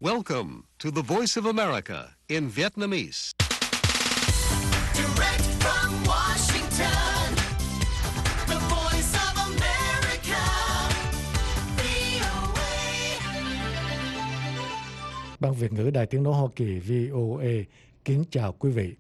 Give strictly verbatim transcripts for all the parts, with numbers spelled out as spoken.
Welcome to the Voice of America in Vietnamese. Direct from Washington, the Voice of America, vê o a. Ban Việt ngữ Đài Tiếng nói Hoa Kỳ vê o a kính chào quý vị.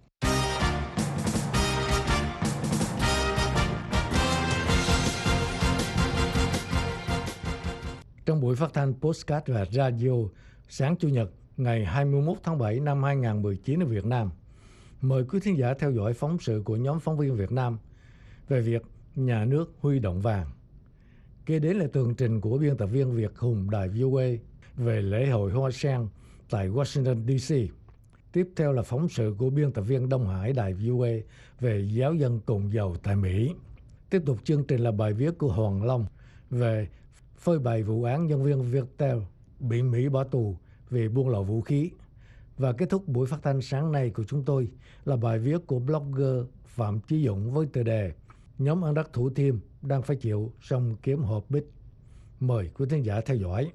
Trong buổi phát thanh podcast và radio sáng Chủ nhật ngày hai mươi mốt tháng bảy năm hai nghìn không trăm mười chín ở Việt Nam, mời quý thính giả theo dõi phóng sự của nhóm phóng viên Việt Nam về việc nhà nước huy động vàng. Kế đến là tường trình của biên tập viên Việt Hùng Đài vê o a về lễ hội Hoa Sen tại Washington đê xê. Tiếp theo là phóng sự của biên tập viên Đông Hải Đài vê o a về giáo dân cồn dầu tại Mỹ. Tiếp tục chương trình là bài viết của Hoàng Long về phơi bày vụ án nhân viên Viettel bị Mỹ bỏ tù vì buôn lậu vũ khí. Và kết thúc buổi phát thanh sáng nay của chúng tôi là bài viết của blogger Phạm Chí Dũng với tựa đề Nhóm ăn đất Thủ Thiêm đang phải chịu sông kiếm hộp bích. Mời quý khán giả theo dõi.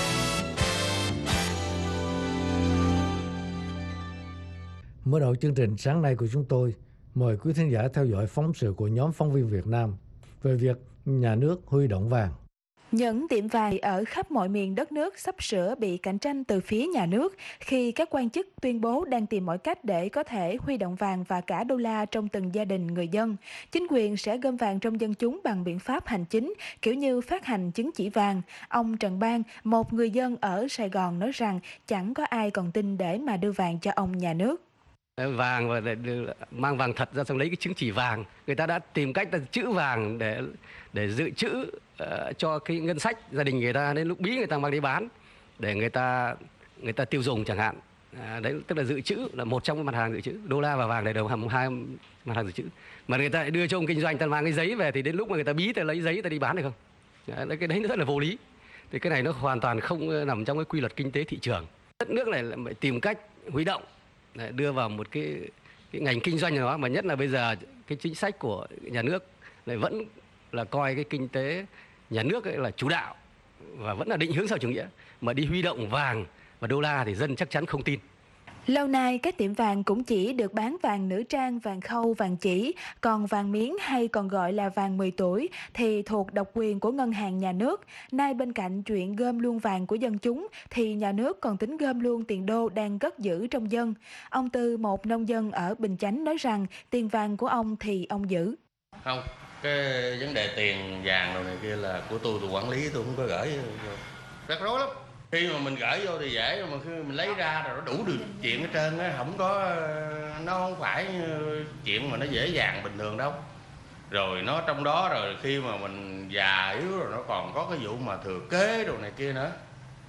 Mở đầu chương trình sáng nay của chúng tôi, mời quý khán giả theo dõi phóng sự của nhóm phóng viên Việt Nam về việc nhà nước huy động vàng. Những tiệm vàng ở khắp mọi miền đất nước sắp sửa bị cạnh tranh từ phía nhà nước khi các quan chức tuyên bố đang tìm mọi cách để có thể huy động vàng và cả đô la trong từng gia đình người dân. Chính quyền sẽ gom vàng trong dân chúng bằng biện pháp hành chính, kiểu như phát hành chứng chỉ vàng. Ông Trần Bang, một người dân ở Sài Gòn nói rằng chẳng có ai còn tin để mà đưa vàng cho ông nhà nước. Vàng và để mang vàng thật ra xong lấy cái chứng chỉ vàng, người ta đã tìm cách là trữ vàng để để dự trữ uh, cho cái ngân sách gia đình người ta, đến lúc bí người ta mang đi bán để người ta người ta tiêu dùng chẳng hạn. À, đấy tức là dự trữ là một trong cái mặt hàng dự trữ. Đô la và vàng này đều hầm hai mặt hàng dự trữ, mà người ta lại đưa cho ông kinh doanh, ta mang cái giấy về thì đến lúc mà người ta bí ta lấy giấy ta đi bán được không? Đấy, cái đấy nó rất là vô lý. Thì cái này nó hoàn toàn không nằm trong cái quy luật kinh tế thị trường. Đất nước này lại tìm cách huy động, đưa vào một cái, cái ngành kinh doanh nào đó, mà nhất là bây giờ cái chính sách của nhà nước lại vẫn là coi cái kinh tế nhà nước ấy là chủ đạo và vẫn là định hướng xã hội chủ nghĩa, mà đi huy động vàng và đô la thì dân chắc chắn không tin. Lâu nay các tiệm vàng cũng chỉ được bán vàng nữ trang, vàng khâu, vàng chỉ, còn vàng miếng hay còn gọi là vàng mười tuổi thì thuộc độc quyền của ngân hàng nhà nước. Nay bên cạnh chuyện gom luôn vàng của dân chúng thì nhà nước còn tính gom luôn tiền đô đang cất giữ trong dân. Ông Tư, một nông dân ở Bình Chánh nói rằng tiền vàng của ông thì ông giữ. Không, cái vấn đề tiền vàng rồi này kia là của tôi, tôi quản lý, tôi không có gửi. Rắc rối lắm. Khi mà mình gửi vô thì dễ, mà khi mình lấy ra rồi nó đủ được chuyện hết trơn á, không có, nó không phải chuyện mà nó dễ dàng bình thường đâu. Rồi nó trong đó rồi khi mà mình già yếu rồi nó còn có cái vụ mà thừa kế đồ này kia nữa.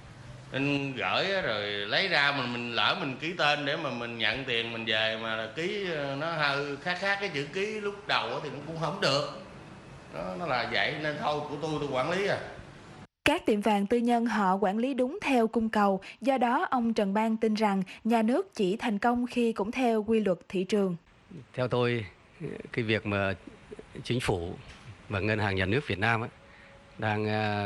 Nên gửi rồi lấy ra mình mình lỡ mình ký tên để mà mình nhận tiền mình về mà ký nó hơi khác khác cái chữ ký lúc đầu thì nó cũng không được. Nó, nó là vậy nên thôi của tôi tôi quản lý à. Các tiệm vàng tư nhân họ quản lý đúng theo cung cầu, do đó ông Trần Bang tin rằng nhà nước chỉ thành công khi cũng theo quy luật thị trường. Theo tôi, cái việc mà chính phủ và ngân hàng nhà nước Việt Nam ấy, đang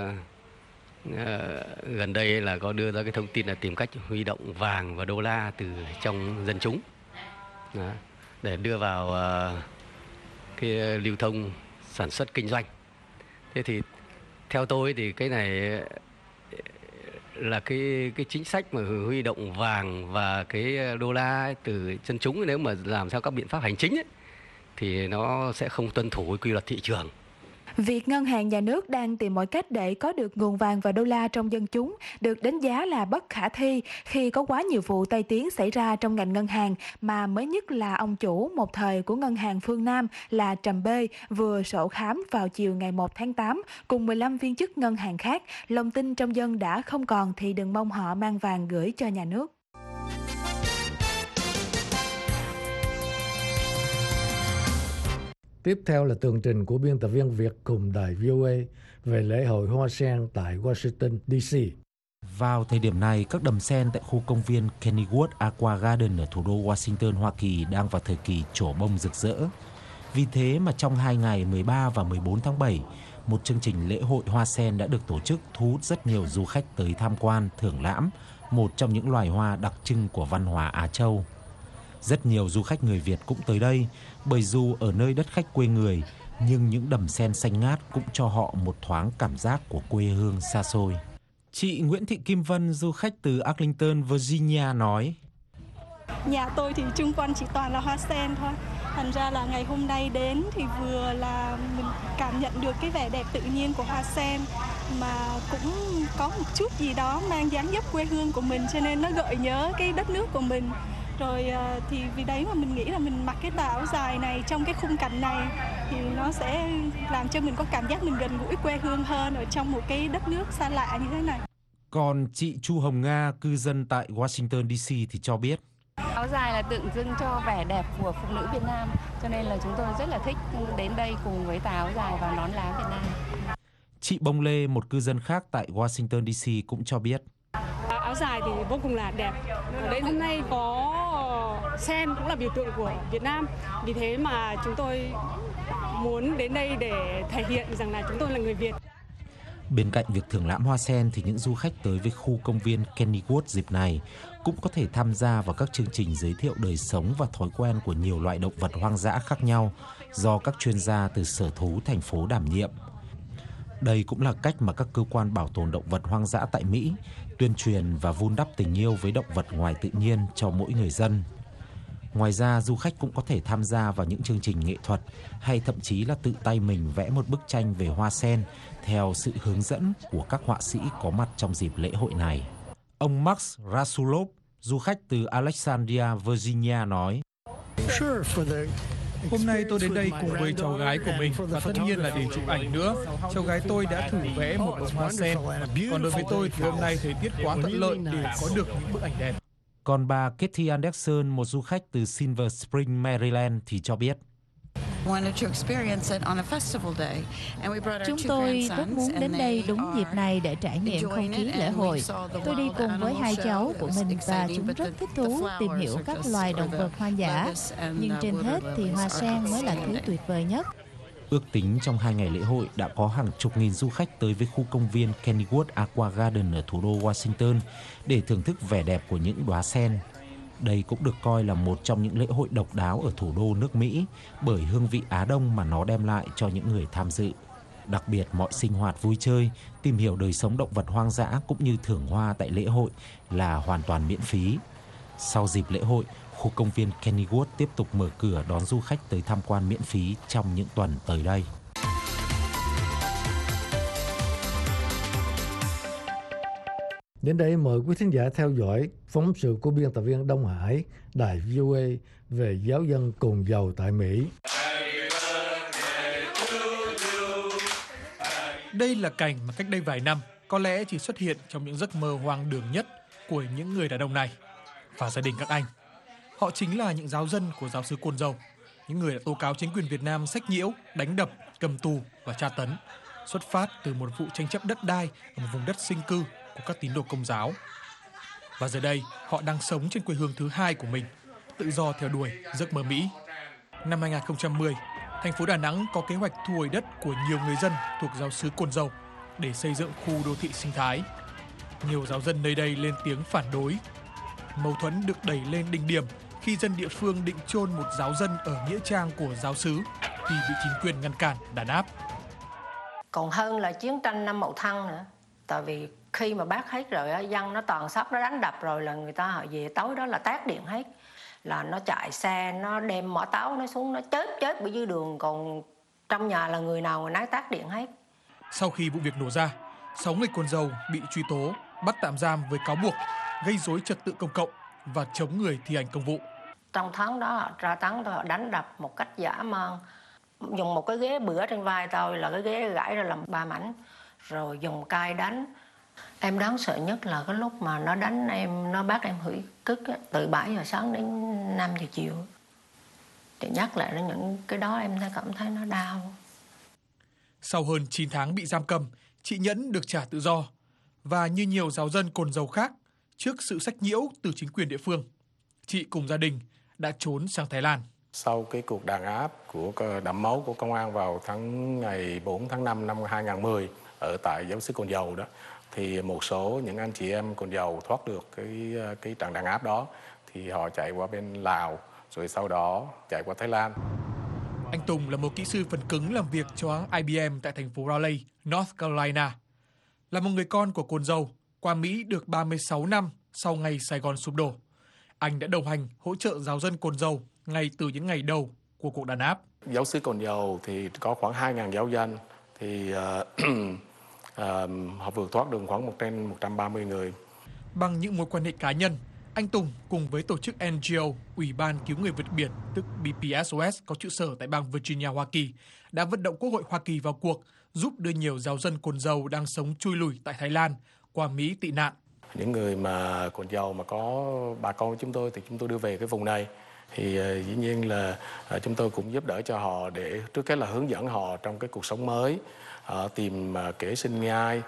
uh, uh, gần đây là có đưa ra cái thông tin là tìm cách huy động vàng và đô la từ trong dân chúng. Đó, để đưa vào uh, cái lưu thông sản xuất kinh doanh. Thế thì theo tôi thì cái này là cái cái chính sách mà huy động vàng và cái đô la từ dân chúng, nếu mà làm theo các biện pháp hành chính ấy, thì nó sẽ không tuân thủ quy luật thị trường. Việc ngân hàng nhà nước đang tìm mọi cách để có được nguồn vàng và đô la trong dân chúng được đánh giá là bất khả thi khi có quá nhiều vụ tai tiếng xảy ra trong ngành ngân hàng, mà mới nhất là ông chủ một thời của ngân hàng Phương Nam là Trầm Bê vừa sổ khám vào chiều ngày một tháng tám cùng mười lăm viên chức ngân hàng khác. Lòng tin trong dân đã không còn thì đừng mong họ mang vàng gửi cho nhà nước. Tiếp theo là tường trình của biên tập viên Việt cùng Đài vê o a về lễ hội Hoa Sen tại Washington đê xê. Vào thời điểm này, các đầm sen tại khu công viên Kennywood Aqua Garden ở thủ đô Washington, Hoa Kỳ đang vào thời kỳ trổ bông rực rỡ. Vì thế mà trong hai ngày mười ba và mười bốn tháng bảy, một chương trình lễ hội hoa sen đã được tổ chức thu hút rất nhiều du khách tới tham quan, thưởng lãm một trong những loài hoa đặc trưng của văn hóa Á Châu. Rất nhiều du khách người Việt cũng tới đây, bởi dù ở nơi đất khách quê người, nhưng những đầm sen xanh ngát cũng cho họ một thoáng cảm giác của quê hương xa xôi. Chị Nguyễn Thị Kim Vân, du khách từ Arlington, Virginia nói: Nhà tôi thì chung quanh chỉ toàn là hoa sen thôi. Thành ra là ngày hôm nay đến thì vừa là mình cảm nhận được cái vẻ đẹp tự nhiên của hoa sen, mà cũng có một chút gì đó mang dáng dấp quê hương của mình, cho nên nó gợi nhớ cái đất nước của mình. Rồi thì vì đấy mà mình nghĩ là mình mặc cái tà áo dài này trong cái khung cảnh này thì nó sẽ làm cho mình có cảm giác mình gần gũi quê hương hơn ở trong một cái đất nước xa lạ như thế này. Còn chị Chu Hồng Nga, cư dân tại Washington đê xê thì cho biết: Áo dài là tượng trưng cho vẻ đẹp của phụ nữ Việt Nam, cho nên là chúng tôi rất là thích đến đây cùng với tà áo dài và nón lá Việt Nam. Chị Bông Lê, một cư dân khác tại Washington đê xê cũng cho biết: Áo dài thì vô cùng là đẹp. Ở đây hôm nay có sen cũng là biểu tượng của Việt Nam. Vì thế mà chúng tôi muốn đến đây để thể hiện rằng là chúng tôi là người Việt. Bên cạnh việc thưởng lãm hoa sen thì những du khách tới với khu công viên Kennywood dịp này cũng có thể tham gia vào các chương trình giới thiệu đời sống và thói quen của nhiều loại động vật hoang dã khác nhau do các chuyên gia từ sở thú thành phố đảm nhiệm. Đây cũng là cách mà các cơ quan bảo tồn động vật hoang dã tại Mỹ tuyên truyền và vun đắp tình yêu với động vật ngoài tự nhiên cho mỗi người dân. Ngoài ra, du khách cũng có thể tham gia vào những chương trình nghệ thuật hay thậm chí là tự tay mình vẽ một bức tranh về hoa sen theo sự hướng dẫn của các họa sĩ có mặt trong dịp lễ hội này. Ông Max Rasulov, du khách từ Alexandria, Virginia nói: Hôm nay tôi đến đây cùng với cháu gái của mình và tất nhiên là để chụp ảnh nữa. Cháu gái tôi đã thử vẽ một bông hoa sen. Còn đối với tôi thì hôm nay thời tiết quá thuận lợi để có được những bức ảnh đẹp. Còn bà Katie Anderson, một du khách từ Silver Spring, Maryland thì cho biết: Chúng tôi rất muốn đến đây đúng dịp này để trải nghiệm không khí lễ hội. Tôi đi cùng với hai cháu của mình và chúng rất thích thú tìm hiểu các loài động vật hoang dã. Nhưng trên hết thì hoa sen mới là thứ tuyệt vời nhất. Ước tính trong hai ngày lễ hội đã có hàng chục nghìn du khách tới với khu công viên Kennywood Aqua Garden ở thủ đô Washington để thưởng thức vẻ đẹp của những đóa sen. Đây cũng được coi là một trong những lễ hội độc đáo ở thủ đô nước Mỹ bởi hương vị Á Đông mà nó đem lại cho những người tham dự. Đặc biệt, mọi sinh hoạt vui chơi, tìm hiểu đời sống động vật hoang dã cũng như thưởng hoa tại lễ hội là hoàn toàn miễn phí. Sau dịp lễ hội, khu công viên Kennywood tiếp tục mở cửa đón du khách tới tham quan miễn phí trong những tuần tới đây. Đến đây mời quý thính giả theo dõi phóng sự của biên tập viên Đông Hải, đài vê o a về giáo dân cồn dầu tại Mỹ. Đây là cảnh mà cách đây vài năm có lẽ chỉ xuất hiện trong những giấc mơ hoang đường nhất của những người đàn ông này và gia đình các anh. Họ chính là những giáo dân của giáo xứ Cồn Dầu, những người đã tố cáo chính quyền Việt Nam sách nhiễu, đánh đập, cầm tù và tra tấn, xuất phát từ một vụ tranh chấp đất đai ở một vùng đất sinh cư của các tín đồ Công giáo. Và giờ đây, họ đang sống trên quê hương thứ hai của mình, tự do theo đuổi giấc mơ Mỹ. Năm hai không một không, thành phố Đà Nẵng có kế hoạch thu hồi đất của nhiều người dân thuộc giáo xứ Cồn Dầu để xây dựng khu đô thị sinh thái. Nhiều giáo dân nơi đây lên tiếng phản đối. Mâu thuẫn được đẩy lên đỉnh điểm khi dân địa phương định chôn một giáo dân ở nghĩa trang của giáo xứ thì bị chính quyền ngăn cản đàn áp. Còn hơn là chiến tranh năm Mậu Thân nữa. Tại vì khi mà bác hết rồi, dân nó toàn sắp nó đánh đập rồi là người ta họ về tối đó là tát điện hết. Là nó chạy xe, nó đem mỏ táo nó xuống, nó chết chết ở dưới đường, còn trong nhà là người nào người nấy tát điện hết. Sau khi vụ việc nổ ra, sáu người Cồn Dầu bị truy tố, bắt tạm giam với cáo buộc gây rối trật tự công cộng và chống người thi hành công vụ. Trong tháng đó họ tra tấn tôi, họ đánh đập một cách dã man, dùng một cái ghế bữa trên vai tôi là cái ghế gãy ra làm ba mảnh, rồi dùng cay đánh. Em đáng sợ nhất là cái lúc mà nó đánh em, nó bắt em hủy cức á, từ bảy giờ sáng đến năm giờ chiều. Thì nhắc lại đến những cái đó em cảm thấy nó đau. Sau hơn chín tháng bị giam cầm, chị Nhẫn được trả tự do. Và như nhiều giáo dân Cồn Dầu khác, trước sự sách nhiễu từ chính quyền địa phương, chị cùng gia đình đã trốn sang Thái Lan. Sau cái cuộc đàn áp của đẫm máu của công an vào tháng ngày bốn tháng năm năm hai không một không ở tại giáo xứ Cồn Dầu đó, thì một số những anh chị em cồn dầu thoát được cái cái trận đàn áp đó thì họ chạy qua bên Lào, rồi sau đó chạy qua Thái Lan. Anh Tùng là một kỹ sư phần cứng làm việc cho I B M tại thành phố Raleigh, North Carolina. Là một người con của cồn dầu, qua Mỹ được ba mươi sáu năm sau ngày Sài Gòn sụp đổ. Anh đã đồng hành hỗ trợ giáo dân cồn dầu ngay từ những ngày đầu của cuộc đàn áp. Giáo xứ cồn dầu thì có khoảng hai nghìn giáo dân, thì uh, uh, họ vượt thoát được khoảng một trên một trăm ba mươi người. Bằng những mối quan hệ cá nhân, anh Tùng cùng với tổ chức N G O, Ủy ban Cứu người vượt biển, tức B P S O S có trụ sở tại bang Virginia, Hoa Kỳ, đã vận động Quốc hội Hoa Kỳ vào cuộc, giúp đưa nhiều giáo dân cồn dầu đang sống chui lủi tại Thái Lan qua Mỹ tị nạn. Những người mà cồn dầu mà có bà con của chúng tôi thì chúng tôi đưa về cái vùng này. Thì uh, dĩ nhiên là uh, chúng tôi cũng giúp đỡ cho họ để trước hết là hướng dẫn họ trong cái cuộc sống mới, uh, tìm uh, kế sinh nhai.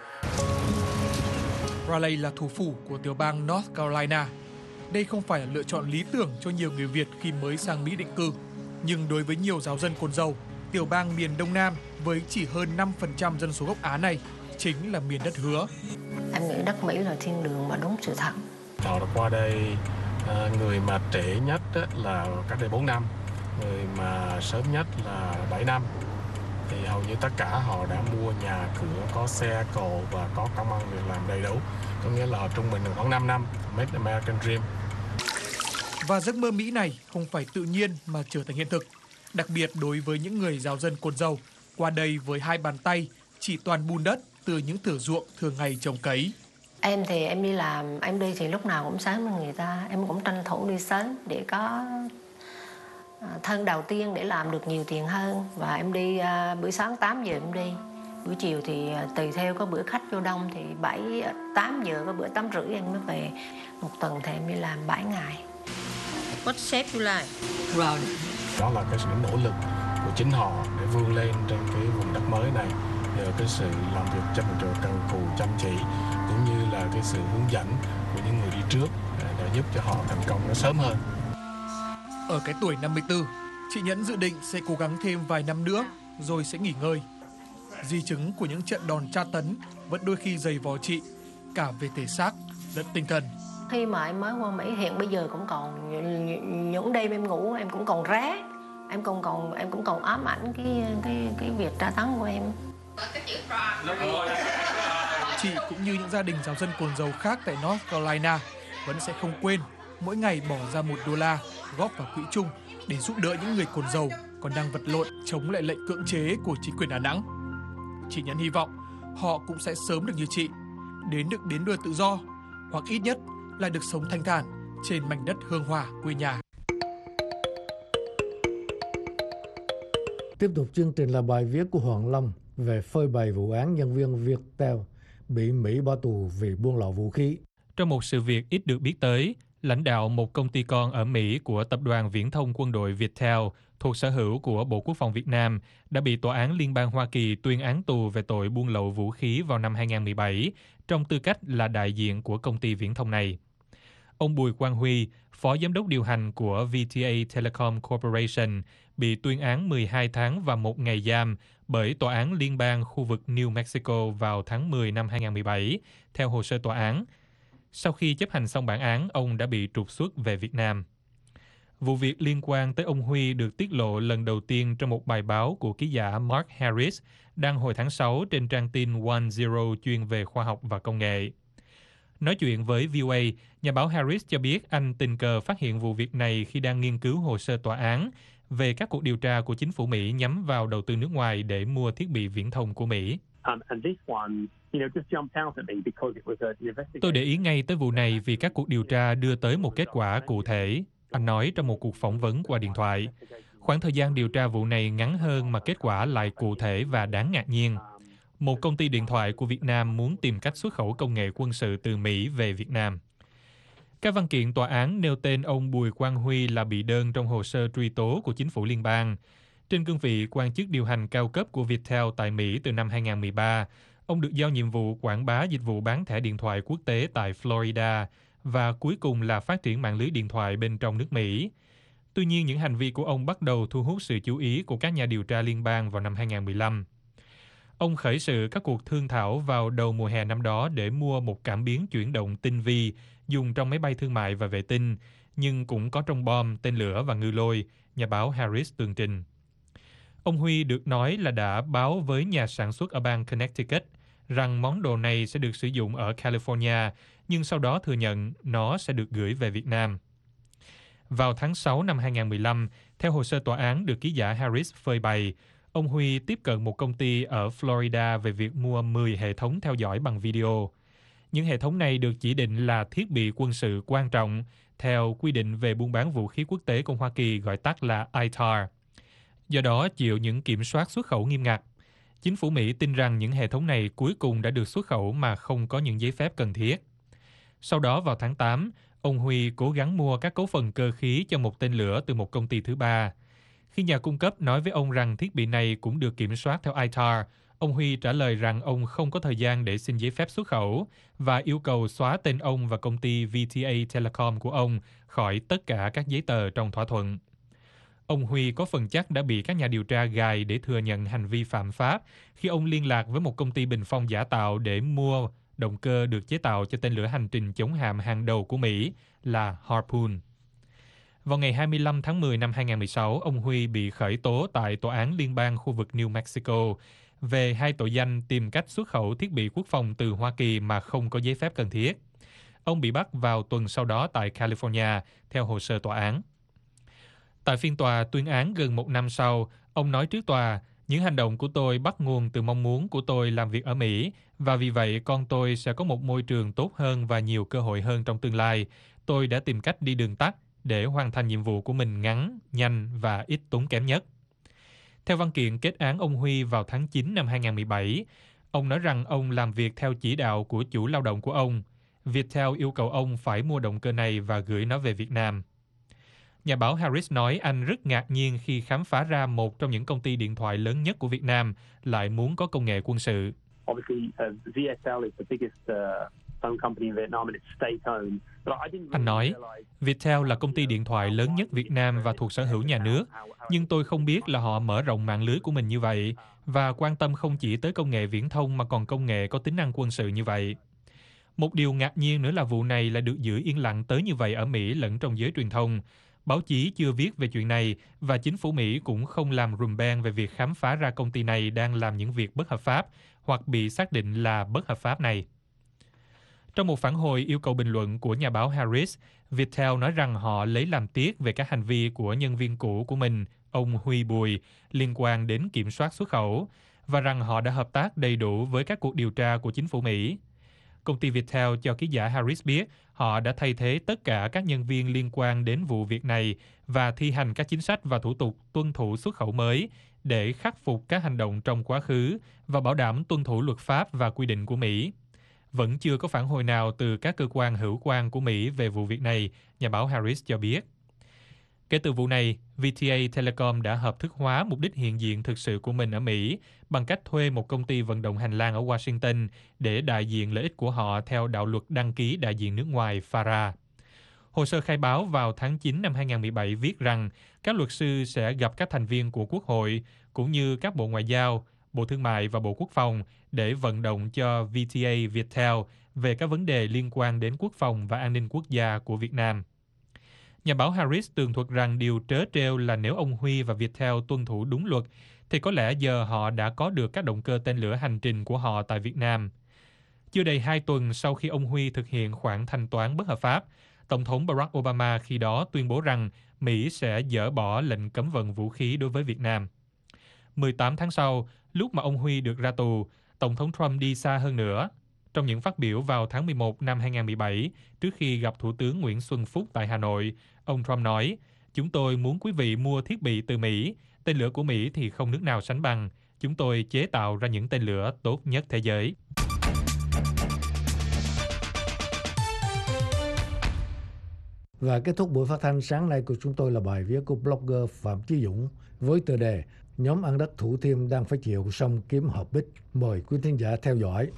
Raleigh là thủ phủ của tiểu bang North Carolina. Đây không phải là lựa chọn lý tưởng cho nhiều người Việt khi mới sang Mỹ định cư. Nhưng đối với nhiều giáo dân cồn dầu, tiểu bang miền Đông Nam với chỉ hơn năm phần trăm dân số gốc Á này chính là miền đất hứa. Em nghĩ đất Mỹ là thiên đường và đúng sự thật. Họ đã qua đây, người mà trễ nhất là cách đây bốn năm, người mà sớm nhất là bảy năm. Thì hầu như tất cả họ đã mua nhà cửa, có xe cộ và có công ăn việc làm đầy đủ. Có nghĩa là họ trung bình khoảng năm năm, Make American Dream. Và giấc mơ Mỹ này không phải tự nhiên mà trở thành hiện thực. Đặc biệt đối với những người giáo dân cồn dầu, qua đây với hai bàn tay, chỉ toàn bùn đất từ những thửa ruộng thường ngày trồng cấy. Em thì em đi làm, em đi thì lúc nào cũng sớm hơn người ta. Em cũng tranh thủ đi sớm để có thân đầu tiên để làm được nhiều tiền hơn. Và em đi uh, bữa sáng tám giờ em đi. Buổi chiều thì uh, tùy theo có bữa khách vô đông thì bảy, tám giờ, có bữa tám rưỡi em mới về. Một tuần thì em đi làm bảy ngày. What shape you like? Round. Đó là cái sự nỗ lực của chính họ để vươn lên trên cái vùng đất mới này. Nhờ cái sự làm việc chăm chỉ, cần cù, chăm chỉ, cũng như là cái sự hướng dẫn của những người đi trước để giúp cho họ thành công nó sớm hơn. Ở cái tuổi năm mươi tư, chị Nhẫn dự định sẽ cố gắng thêm vài năm nữa rồi sẽ nghỉ ngơi. Di chứng của những trận đòn tra tấn vẫn đôi khi dày vò chị, cả về thể xác lẫn tinh thần. Khi mà em mới qua Mỹ, hiện bây giờ cũng còn những đêm em ngủ em cũng còn ré, em cũng còn em cũng còn ám ảnh cái cái cái việc tra tấn của em. Chị cũng như những gia đình giáo dân cồn dầu khác tại North Carolina vẫn sẽ không quên mỗi ngày bỏ ra một đô la góp vào quỹ chung để giúp đỡ những người cồn dầu còn đang vật lộn chống lại lệnh cưỡng chế của chính quyền Đà Nẵng. Chị Nhẫn hy vọng họ cũng sẽ sớm được như chị, đến được bến đua tự do, hoặc ít nhất là được sống thanh thản trên mảnh đất hương hoa quê nhà. Tiếp tục chương trình là bài viết của Hoàng Long về phơi bày vụ án nhân viên Viettel bị Mỹ bỏ tù vì buôn lậu vũ khí. Trong một sự việc ít được biết tới, lãnh đạo một công ty con ở Mỹ của tập đoàn viễn thông quân đội Viettel thuộc sở hữu của Bộ Quốc phòng Việt Nam đã bị Tòa án Liên bang Hoa Kỳ tuyên án tù về tội buôn lậu vũ khí vào năm hai không một bảy, trong tư cách là đại diện của công ty viễn thông này. Ông Bùi Quang Huy, phó giám đốc điều hành của V T A Telecom Corporation, bị tuyên án mười hai tháng và một ngày giam bởi Tòa án Liên bang khu vực New Mexico vào tháng mười năm hai không một bảy, theo hồ sơ tòa án. Sau khi chấp hành xong bản án, ông đã bị trục xuất về Việt Nam. Vụ việc liên quan tới ông Huy được tiết lộ lần đầu tiên trong một bài báo của ký giả Mark Harris đăng hồi tháng sáu trên trang tin One Zero chuyên về khoa học và công nghệ. Nói chuyện với V O A, nhà báo Harris cho biết anh tình cờ phát hiện vụ việc này khi đang nghiên cứu hồ sơ tòa án về các cuộc điều tra của chính phủ Mỹ nhắm vào đầu tư nước ngoài để mua thiết bị viễn thông của Mỹ. Tôi để ý ngay tới vụ này vì các cuộc điều tra đưa tới một kết quả cụ thể, anh nói trong một cuộc phỏng vấn qua điện thoại. Khoảng thời gian điều tra vụ này ngắn hơn mà kết quả lại cụ thể và đáng ngạc nhiên. Một công ty điện thoại của Việt Nam muốn tìm cách xuất khẩu công nghệ quân sự từ Mỹ về Việt Nam. Các văn kiện tòa án nêu tên ông Bùi Quang Huy là bị đơn trong hồ sơ truy tố của chính phủ liên bang. Trên cương vị quan chức điều hành cao cấp của Viettel tại Mỹ từ năm hai không một ba, ông được giao nhiệm vụ quảng bá dịch vụ bán thẻ điện thoại quốc tế tại Florida và cuối cùng là phát triển mạng lưới điện thoại bên trong nước Mỹ. Tuy nhiên, những hành vi của ông bắt đầu thu hút sự chú ý của các nhà điều tra liên bang vào năm hai không một lăm. Ông khởi sự các cuộc thương thảo vào đầu mùa hè năm đó để mua một cảm biến chuyển động tinh vi dùng trong máy bay thương mại và vệ tinh, nhưng cũng có trong bom, tên lửa và ngư lôi, nhà báo Harris tường trình. Ông Huy được nói là đã báo với nhà sản xuất ở bang Connecticut rằng món đồ này sẽ được sử dụng ở California, nhưng sau đó thừa nhận nó sẽ được gửi về Việt Nam. Vào tháng sáu năm hai nghìn mười lăm, theo hồ sơ tòa án được ký giả Harris phơi bày, ông Huy tiếp cận một công ty ở Florida về việc mua mười hệ thống theo dõi bằng video. Những hệ thống này được chỉ định là thiết bị quân sự quan trọng theo quy định về buôn bán vũ khí quốc tế của Hoa Kỳ, gọi tắt là I T A R. Do đó chịu những kiểm soát xuất khẩu nghiêm ngặt. Chính phủ Mỹ tin rằng những hệ thống này cuối cùng đã được xuất khẩu mà không có những giấy phép cần thiết. Sau đó vào tháng tám, ông Huy cố gắng mua các cấu phần cơ khí cho một tên lửa từ một công ty thứ ba. Khi nhà cung cấp nói với ông rằng thiết bị này cũng được kiểm soát theo I T A R, ông Huy trả lời rằng ông không có thời gian để xin giấy phép xuất khẩu và yêu cầu xóa tên ông và công ty V T A Telecom của ông khỏi tất cả các giấy tờ trong thỏa thuận. Ông Huy có phần chắc đã bị các nhà điều tra gài để thừa nhận hành vi phạm pháp khi ông liên lạc với một công ty bình phong giả tạo để mua động cơ được chế tạo cho tên lửa hành trình chống hạm hàng đầu của Mỹ là Harpoon. Vào ngày hai mươi lăm tháng mười năm hai nghìn mười sáu, ông Huy bị khởi tố tại Tòa án Liên bang khu vực New Mexico về hai tội danh tìm cách xuất khẩu thiết bị quốc phòng từ Hoa Kỳ mà không có giấy phép cần thiết. Ông bị bắt vào tuần sau đó tại California, theo hồ sơ tòa án. Tại phiên tòa tuyên án gần một năm sau, ông nói trước tòa, những hành động của tôi bắt nguồn từ mong muốn của tôi làm việc ở Mỹ, và vì vậy con tôi sẽ có một môi trường tốt hơn và nhiều cơ hội hơn trong tương lai. Tôi đã tìm cách đi đường tắt để hoàn thành nhiệm vụ của mình ngắn, nhanh và ít tốn kém nhất. Theo văn kiện kết án ông Huy vào tháng chín năm hai nghìn mười bảy, ông nói rằng ông làm việc theo chỉ đạo của chủ lao động của ông. Viettel yêu cầu ông phải mua động cơ này và gửi nó về Việt Nam. Nhà báo Harris nói anh rất ngạc nhiên khi khám phá ra một trong những công ty điện thoại lớn nhất của Việt Nam lại muốn có công nghệ quân sự. Anh nói, Viettel là công ty điện thoại lớn nhất Việt Nam và thuộc sở hữu nhà nước, nhưng tôi không biết là họ mở rộng mạng lưới của mình như vậy và quan tâm không chỉ tới công nghệ viễn thông mà còn công nghệ có tính năng quân sự như vậy. Một điều ngạc nhiên nữa là vụ này lại được giữ yên lặng tới như vậy ở Mỹ lẫn trong giới truyền thông. Báo chí chưa viết về chuyện này và chính phủ Mỹ cũng không làm rùm beng về việc khám phá ra công ty này đang làm những việc bất hợp pháp hoặc bị xác định là bất hợp pháp này. Trong một phản hồi yêu cầu bình luận của nhà báo Harris, Viettel nói rằng họ lấy làm tiếc về các hành vi của nhân viên cũ của mình, ông Huy Bùi, liên quan đến kiểm soát xuất khẩu, và rằng họ đã hợp tác đầy đủ với các cuộc điều tra của chính phủ Mỹ. Công ty Viettel cho ký giả Harris biết họ đã thay thế tất cả các nhân viên liên quan đến vụ việc này và thi hành các chính sách và thủ tục tuân thủ xuất khẩu mới để khắc phục các hành động trong quá khứ và bảo đảm tuân thủ luật pháp và quy định của Mỹ. Vẫn chưa có phản hồi nào từ các cơ quan hữu quan của Mỹ về vụ việc này, nhà báo Harris cho biết. Kể từ vụ này, V T A Telecom đã hợp thức hóa mục đích hiện diện thực sự của mình ở Mỹ bằng cách thuê một công ty vận động hành lang ở Washington để đại diện lợi ích của họ theo đạo luật đăng ký đại diện nước ngoài F A R A. Hồ sơ khai báo vào tháng chín năm hai nghìn mười bảy viết rằng các luật sư sẽ gặp các thành viên của Quốc hội cũng như các Bộ Ngoại giao, Bộ Thương mại và Bộ Quốc phòng để vận động cho V T A Viettel về các vấn đề liên quan đến quốc phòng và an ninh quốc gia của Việt Nam. Nhà báo Harris tường thuật rằng điều trớ trêu là nếu ông Huy và Viettel tuân thủ đúng luật, thì có lẽ giờ họ đã có được các động cơ tên lửa hành trình của họ tại Việt Nam. Chưa đầy hai tuần sau khi ông Huy thực hiện khoản thanh toán bất hợp pháp, Tổng thống Barack Obama khi đó tuyên bố rằng Mỹ sẽ dỡ bỏ lệnh cấm vận vũ khí đối với Việt Nam. mười tám tháng sau, lúc mà ông Huy được ra tù, Tổng thống Trump đi xa hơn nữa. Trong những phát biểu vào tháng mười một năm hai nghìn mười bảy, trước khi gặp Thủ tướng Nguyễn Xuân Phúc tại Hà Nội, ông Trump nói, chúng tôi muốn quý vị mua thiết bị từ Mỹ, tên lửa của Mỹ thì không nước nào sánh bằng. Chúng tôi chế tạo ra những tên lửa tốt nhất thế giới. Và kết thúc buổi phát thanh sáng nay của chúng tôi là bài viết của blogger Phạm Chí Dũng với tựa đề Nhóm ăn đất Thủ Thiêm đang phải chịu sông kiếm hợp bích. Mời quý thính giả theo dõi.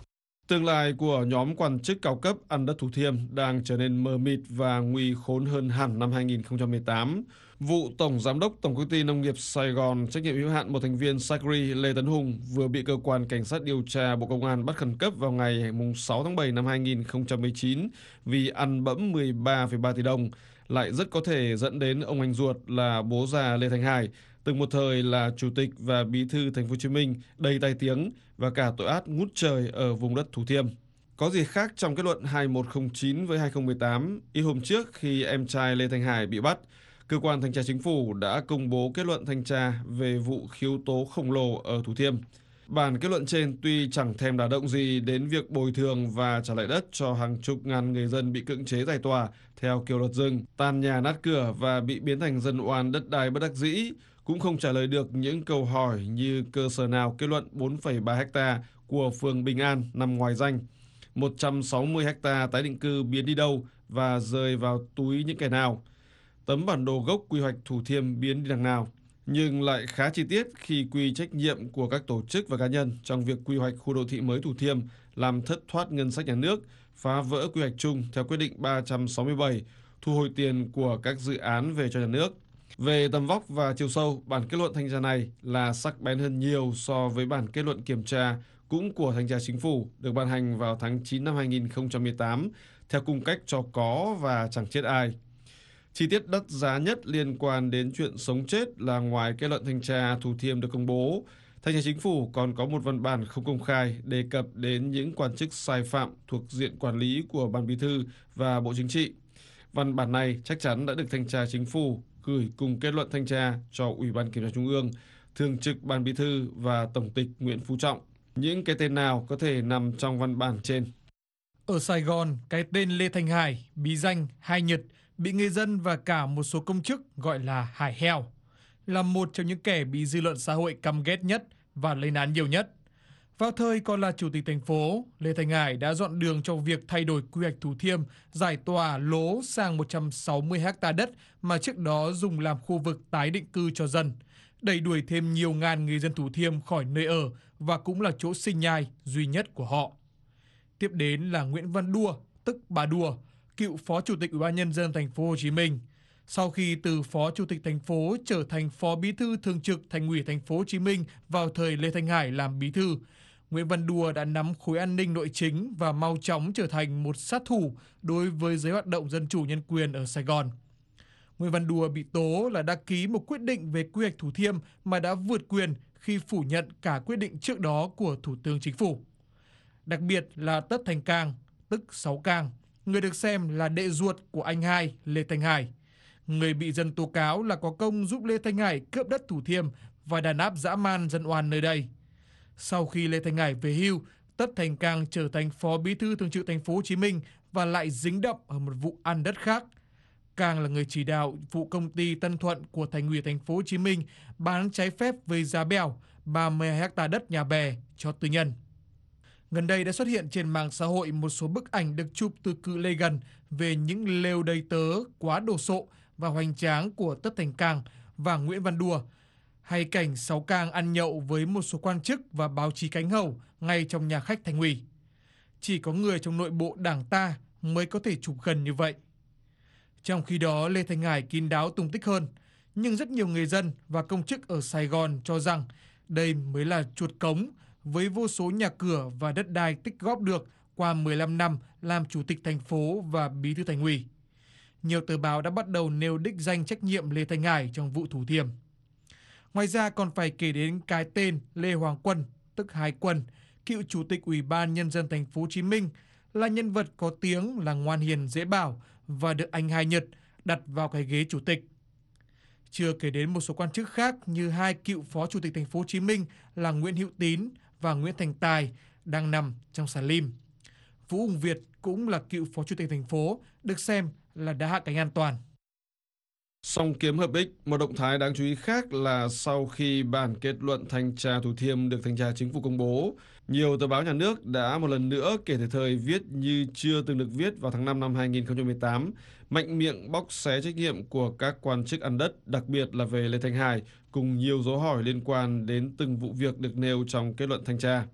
Tương lai của nhóm quan chức cao cấp ăn đất Thủ Thiêm đang trở nên mờ mịt và nguy khốn hơn hẳn năm hai nghìn không trăm mười tám. Vụ Tổng Giám đốc Tổng Công ty Nông nghiệp Sài Gòn trách nhiệm hữu hạn một thành viên Sacri Lê Tấn Hùng vừa bị Cơ quan Cảnh sát điều tra Bộ Công an bắt khẩn cấp vào ngày sáu tháng bảy năm hai nghìn không trăm mười chín vì ăn bẫm mười ba phẩy ba tỷ đồng, lại rất có thể dẫn đến ông anh ruột là bố già Lê Thanh Hải, từng một thời là chủ tịch và bí thư Thành phố Hồ Chí Minh đầy tai tiếng và cả tội ác ngút trời ở vùng đất Thủ Thiêm. Có gì khác trong kết luận hai một không chín với hai không một tám, ít hôm trước khi em trai Lê Thanh Hải bị bắt, Cơ quan Thanh tra Chính phủ đã công bố kết luận thanh tra về vụ khiếu tố khổng lồ ở Thủ Thiêm. Bản kết luận trên tuy chẳng thèm đả động gì đến việc bồi thường và trả lại đất cho hàng chục ngàn người dân bị cưỡng chế giải tỏa theo kiểu luật rừng, tan nhà nát cửa và bị biến thành dân oan đất đai bất đắc dĩ, cũng không trả lời được những câu hỏi như cơ sở nào kết luận bốn phẩy ba ha của phường Bình An nằm ngoài danh, một trăm sáu mươi ha tái định cư biến đi đâu và rơi vào túi những kẻ nào, tấm bản đồ gốc quy hoạch Thủ Thiêm biến đi đằng nào, nhưng lại khá chi tiết khi quy trách nhiệm của các tổ chức và cá nhân trong việc quy hoạch khu đô thị mới Thủ Thiêm làm thất thoát ngân sách nhà nước, phá vỡ quy hoạch chung theo quyết định ba trăm sáu mươi bảy, thu hồi tiền của các dự án về cho nhà nước. Về tầm vóc và chiều sâu, bản kết luận thanh tra này là sắc bén hơn nhiều so với bản kết luận kiểm tra cũng của Thanh tra Chính phủ được ban hành vào tháng chín năm hai nghìn không trăm mười tám theo cung cách cho có và chẳng chết ai. Chi tiết đắt giá nhất liên quan đến chuyện sống chết là ngoài kết luận thanh tra Thủ Thiêm được công bố, Thanh tra Chính phủ còn có một văn bản không công khai đề cập đến những quan chức sai phạm thuộc diện quản lý của Ban Bí thư và Bộ Chính trị. Văn bản này chắc chắn đã được Thanh tra Chính phủ gửi cùng kết luận thanh tra cho Ủy ban Kiểm tra Trung ương, Thường trực Ban Bí thư và Tổng tịch Nguyễn Phú Trọng. Những cái tên nào có thể nằm trong văn bản trên? Ở Sài Gòn, cái tên Lê Thanh Hải, bí danh Hai Nhật, bị người dân và cả một số công chức gọi là Hải Heo, là một trong những kẻ bị dư luận xã hội căm ghét nhất và lên án nhiều nhất. Vào thời còn là chủ tịch thành phố, Lê Thanh Hải đã dọn đường cho việc thay đổi quy hoạch Thủ Thiêm, giải tỏa lố sang một trăm sáu mươi ha đất mà trước đó dùng làm khu vực tái định cư cho dân, đẩy đuổi thêm nhiều ngàn người dân Thủ Thiêm khỏi nơi ở và cũng là chỗ sinh nhai duy nhất của họ. Tiếp đến là Nguyễn Văn Đua, tức Bà Đua, cựu phó chủ tịch Ủy ban Nhân dân Thành phố Hồ Chí Minh. Sau khi từ phó chủ tịch thành phố trở thành phó bí thư thường trực Thành ủy Thành phố Hồ Chí Minh vào thời Lê Thanh Hải làm bí thư, Nguyễn Văn Đua đã nắm khối an ninh nội chính và mau chóng trở thành một sát thủ đối với giới hoạt động dân chủ nhân quyền ở Sài Gòn. Nguyễn Văn Đua bị tố là đã ký một quyết định về quy hoạch Thủ Thiêm mà đã vượt quyền khi phủ nhận cả quyết định trước đó của Thủ tướng Chính phủ. Đặc biệt là Tất Thành Cang, tức Sáu Cang, người được xem là đệ ruột của anh hai Lê Thanh Hải, người bị dân tố cáo là có công giúp Lê Thanh Hải cướp đất Thủ Thiêm và đàn áp dã man dân oan nơi đây. Sau khi Lê Thanh Hải về hưu, Tất Thành Cang trở thành phó bí thư thường trực Thành phố Hồ Chí Minh và lại dính đậm ở một vụ ăn đất khác. Cang là người chỉ đạo vụ công ty Tân Thuận của Thành ủy Thành phố Hồ Chí Minh bán trái phép với giá bèo ba mươi hai ha đất nhà bè cho tư nhân. Gần đây đã xuất hiện trên mạng xã hội một số bức ảnh được chụp từ cự ly gần về những lều đầy tớ quá đồ sộ và hoành tráng của Tất Thành Cang và Nguyễn Văn Đua, hay cảnh Sáu Cang ăn nhậu với một số quan chức và báo chí cánh hầu ngay trong nhà khách Thành ủy. Chỉ có người trong nội bộ Đảng ta mới có thể chụp gần như vậy. Trong khi đó, Lê Thanh Hải kín đáo tung tích hơn, nhưng rất nhiều người dân và công chức ở Sài Gòn cho rằng đây mới là chuột cống với vô số nhà cửa và đất đai tích góp được qua mười lăm năm làm chủ tịch thành phố và bí thư Thành ủy. Nhiều tờ báo đã bắt đầu nêu đích danh trách nhiệm Lê Thanh Hải trong vụ Thủ Thiêm. Ngoài ra còn phải kể đến cái tên Lê Hoàng Quân, tức Hải Quân, cựu chủ tịch Ủy ban Nhân dân Thành phố Hồ Chí Minh, là nhân vật có tiếng là ngoan hiền dễ bảo và được anh Hai Nhật đặt vào cái ghế chủ tịch. Chưa kể đến một số quan chức khác như hai cựu phó chủ tịch Thành phố Hồ Chí Minh là Nguyễn Hữu Tín và Nguyễn Thành Tài đang nằm trong sàn lim. Vũ Hùng Việt cũng là cựu phó chủ tịch thành phố, được xem là đã hạ cánh an toàn. Song kiếm hợp ích, một động thái đáng chú ý khác là sau khi bản kết luận thanh tra Thủ Thiêm được Thanh tra Chính phủ công bố, nhiều tờ báo nhà nước đã một lần nữa kể từ thời viết như chưa từng được viết vào tháng năm năm hai nghìn không trăm mười tám, mạnh miệng bóc xé trách nhiệm của các quan chức ăn đất, đặc biệt là về Lê Thanh Hải, cùng nhiều dấu hỏi liên quan đến từng vụ việc được nêu trong kết luận thanh tra.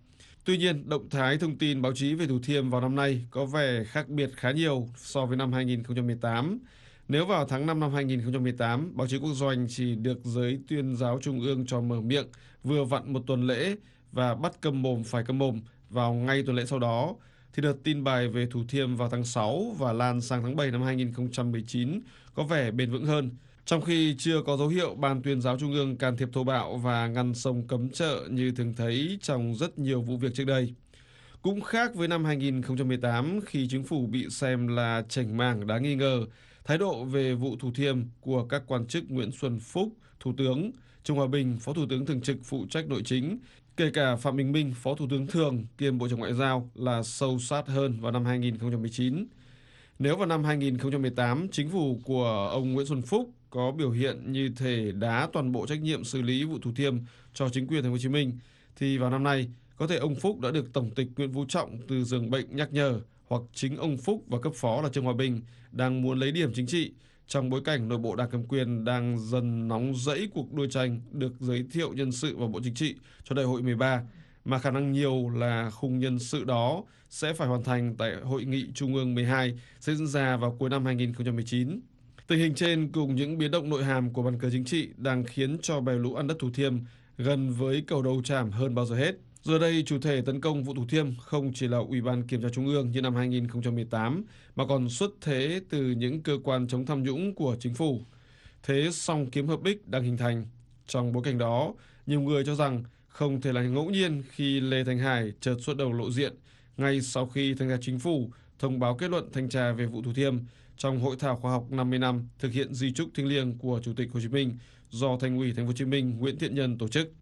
Tuy nhiên, động thái thông tin báo chí về Thủ Thiêm vào năm nay có vẻ khác biệt khá nhiều so với năm hai nghìn không trăm mười tám. Nếu vào tháng năm năm hai nghìn không trăm mười tám, báo chí quốc doanh chỉ được giới tuyên giáo trung ương cho mở miệng vừa vặn một tuần lễ và bắt câm mồm phải câm mồm vào ngay tuần lễ sau đó, thì đợt tin bài về Thủ Thiêm vào tháng sáu và lan sang tháng bảy năm hai nghìn không trăm mười chín có vẻ bền vững hơn. Trong khi chưa có dấu hiệu Ban tuyên giáo Trung ương can thiệp thô bạo và ngăn sông cấm chợ như thường thấy trong rất nhiều vụ việc trước đây. Cũng khác với năm hai nghìn không trăm mười tám khi chính phủ bị xem là chảnh mảng đáng nghi ngờ, thái độ về vụ Thủ Thiêm của các quan chức Nguyễn Xuân Phúc, Thủ tướng, Trương Hòa Bình, Phó Thủ tướng Thường trực phụ trách nội chính, kể cả Phạm Bình Minh, Phó Thủ tướng Thường kiêm Bộ trưởng Ngoại giao là sâu sát hơn vào năm hai nghìn không trăm mười chín. Nếu vào năm hai nghìn không trăm mười tám, chính phủ của ông Nguyễn Xuân Phúc có biểu hiện như thể đá toàn bộ trách nhiệm xử lý vụ Thủ Thiêm cho chính quyền Thành phố Hồ Chí Minh, thì vào năm nay có thể ông Phúc đã được Tổng tịch Nguyễn Phú Trọng từ giường bệnh nhắc nhở, hoặc chính ông Phúc và cấp phó là Trương Hòa Bình đang muốn lấy điểm chính trị trong bối cảnh nội bộ đảng cầm quyền đang dần nóng rẫy cuộc đua tranh được giới thiệu nhân sự vào Bộ Chính trị cho đại hội mười ba, mà khả năng nhiều là khung nhân sự đó sẽ phải hoàn thành tại Hội nghị Trung ương mười hai sẽ diễn ra vào cuối năm hai nghìn không trăm mười chín. Tình hình trên cùng những biến động nội hàm của bàn cờ chính trị đang khiến cho bè lũ ăn đất Thủ Thiêm gần với cầu đầu trảm hơn bao giờ hết. Giờ đây, chủ thể tấn công vụ Thủ Thiêm không chỉ là Ủy ban Kiểm tra Trung ương như năm hai nghìn không trăm mười tám, mà còn xuất thế từ những cơ quan chống tham nhũng của chính phủ. Thế song kiếm hợp ích đang hình thành. Trong bối cảnh đó, nhiều người cho rằng không thể là ngẫu nhiên khi Lê Thanh Hải chợt xuất đầu lộ diện ngay sau khi Thanh tra Chính phủ thông báo kết luận thanh tra về vụ Thủ Thiêm trong hội thảo khoa học năm mươi năm thực hiện di chúc thiêng liêng của Chủ tịch Hồ Chí Minh do Thành ủy Thành phố Hồ Chí Minh Nguyễn Thiện Nhân tổ chức.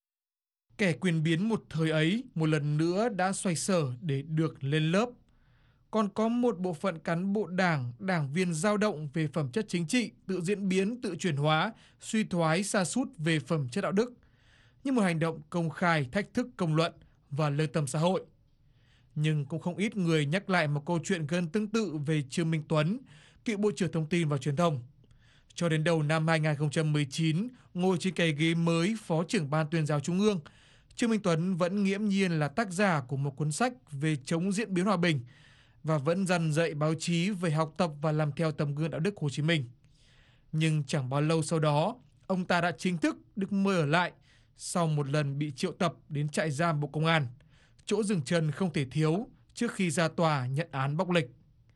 Kẻ quyền biến một thời ấy một lần nữa đã xoay sở để được lên lớp. Còn có một bộ phận cán bộ đảng, đảng viên dao động về phẩm chất chính trị, tự diễn biến, tự chuyển hóa, suy thoái sa sút về phẩm chất đạo đức, như một hành động công khai thách thức công luận và lương tâm xã hội. Nhưng cũng không ít người nhắc lại một câu chuyện gần tương tự về Trương Minh Tuấn, cựu Bộ trưởng Thông tin và Truyền thông. Cho đến đầu năm hai nghìn không trăm mười chín, ngồi trên cái ghế mới Phó trưởng Ban tuyên giáo Trung ương, Trương Minh Tuấn vẫn nghiễm nhiên là tác giả của một cuốn sách về chống diễn biến hòa bình và vẫn dằn dạy báo chí về học tập và làm theo tấm gương đạo đức Hồ Chí Minh. Nhưng chẳng bao lâu sau đó, ông ta đã chính thức được mời ở lại sau một lần bị triệu tập đến trại giam Bộ Công an, chỗ dừng chân không thể thiếu trước khi ra tòa nhận án bóc lịch.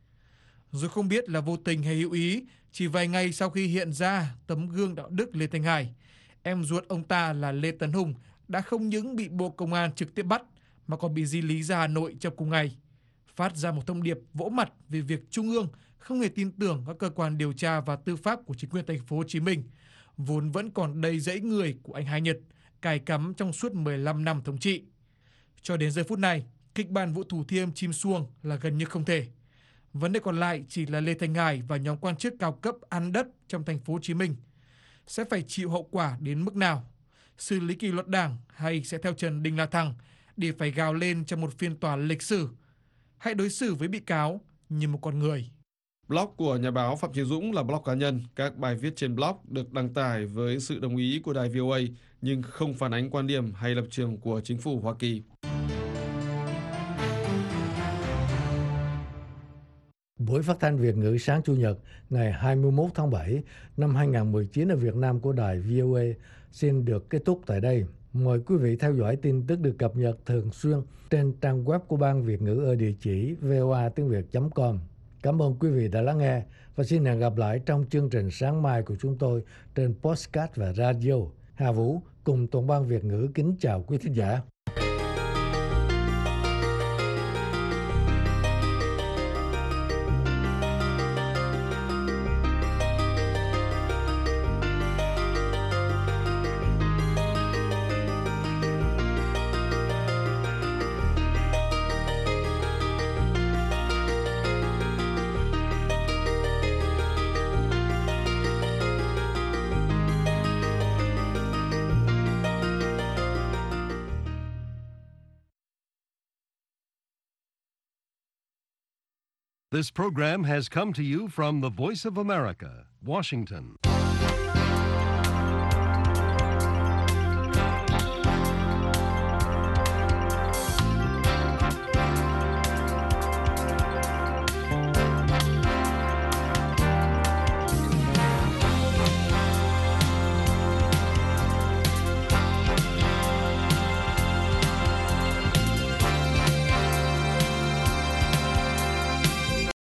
Rồi không biết là vô tình hay hữu ý, chỉ vài ngày sau khi hiện ra tấm gương đạo đức Lê Thanh Hải, em ruột ông ta là Lê Tấn Hùng đã không những bị Bộ Công an trực tiếp bắt mà còn bị di lý ra Hà Nội trong cùng ngày, phát ra một thông điệp vỗ mặt về việc Trung ương không hề tin tưởng các cơ quan điều tra và tư pháp của chính quyền Thành phố Hồ Chí Minh, vốn vẫn còn đầy rẫy người của anh Hai Nhật cài cắm trong suốt mười lăm năm thống trị. Cho đến giờ phút này, kịch bản vụ Thủ Thiêm chìm xuông là gần như không thể. Vấn đề còn lại chỉ là Lê Thanh Hải và nhóm quan chức cao cấp ăn đất trong Thành phố Hồ Chí Minh sẽ phải chịu hậu quả đến mức nào, xử lý kỷ luật đảng hay sẽ theo Trần Đinh La Thăng để phải gào lên trong một phiên tòa lịch sử, hãy đối xử với bị cáo như một con người. Blog của nhà báo Phạm Chí Dũng là blog cá nhân. Các bài viết trên blog được đăng tải với sự đồng ý của đài vê o a nhưng không phản ánh quan điểm hay lập trường của chính phủ Hoa Kỳ. Buổi phát thanh Việt ngữ sáng Chủ nhật ngày hai mươi mốt tháng bảy năm hai nghìn không trăm mười chín ở Việt Nam của đài vê o a xin được kết thúc tại đây. Mời quý vị theo dõi tin tức được cập nhật thường xuyên trên trang web của Ban Việt ngữ ở địa chỉ v o a tiếng việt chấm com. Cảm ơn quý vị đã lắng nghe và xin hẹn gặp lại trong chương trình sáng mai của chúng tôi trên podcast và radio. Hà Vũ cùng toàn ban Việt ngữ kính chào quý thính giả. This program has come to you from the Voice of America, Washington.